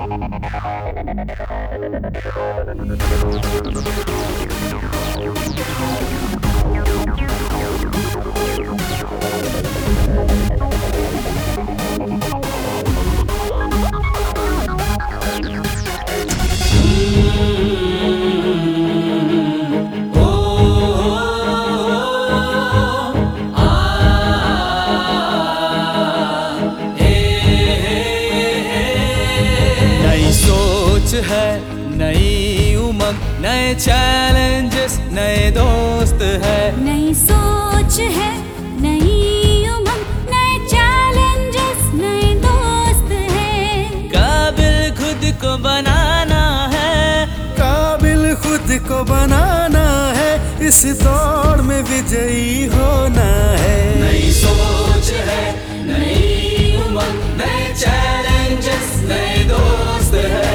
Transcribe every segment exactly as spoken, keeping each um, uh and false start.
है नई उमंग, नए चैलेंजेस, नए दोस्त है। नई सोच है, नई उमंग, नए चैलेंजेस, नए दोस्त है। काबिल खुद को बनाना है, काबिल खुद को बनाना है, इस दौड़ में विजयी होना है। नई सोच है, नई उमंग, नए चैलेंजेस, नए दोस्त है।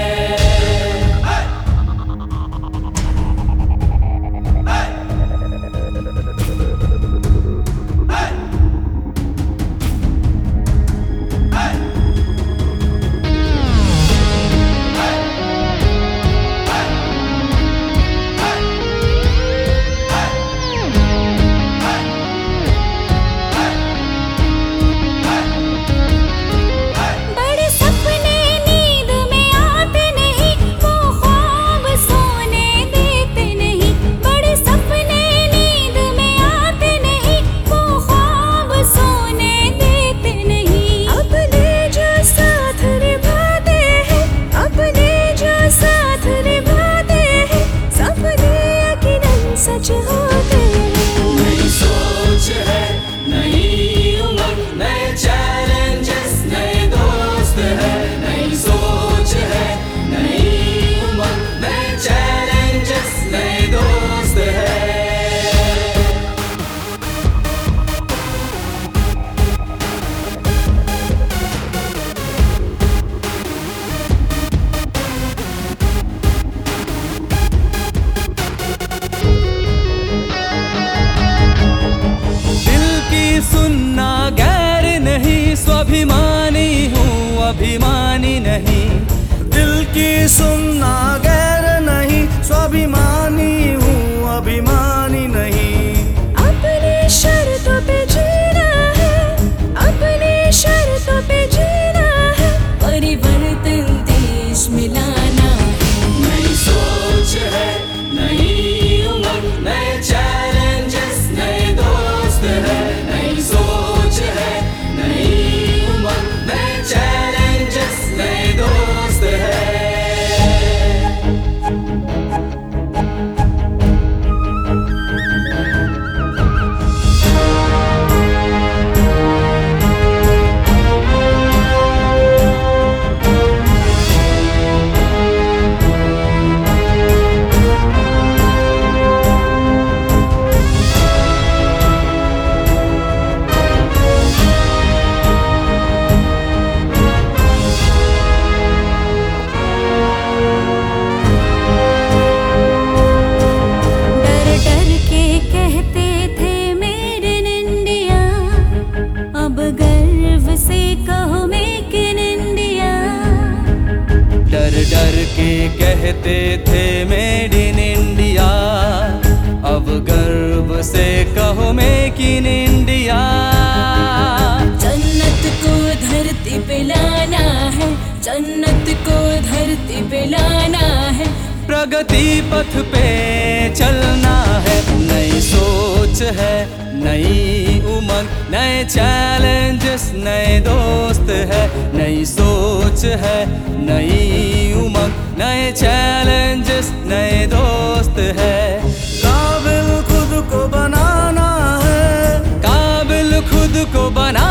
सच होते हैं। नई सोच है, नई उमंग, नए चैलेंजेस, नए दोस्त है। नई सोच है, नई उमंग, नए चैलेंजेस, नए दोस्त है। सुनना गैर नहीं, स्वाभिमानी हूँ अभिमानी नहीं। दिल की सुनना गैर नहीं, स्वाभिमानी हूँ अभिमानी नहीं। अपनी शर्तों पे जीना है, अपनी शर्तों पे जीना है, परिवर्तन देश में लाना है। नई सोच है, नई उमंग, नए चैलेंजेस, नए दोस्त है। नई सोच है, नई उमंग, नए चैलेंजेस, नए दोस्त है। डर डर के कहते थे मेड इन इंडिया, अब गर्व से कहो मेक इन इंडिया। जन्नत को धरती पे लाना है, जन्नत को धरती पे लाना है, प्रगति पथ पे चलना है। नई सोच है, नई उमंग, नए चैलेंजेस, नए दोस्त है। नई सोच है, नई उमंग, नए चैलेंजेस, नए दोस्त है। काबिल खुद को बनाना है, काबिल खुद को बना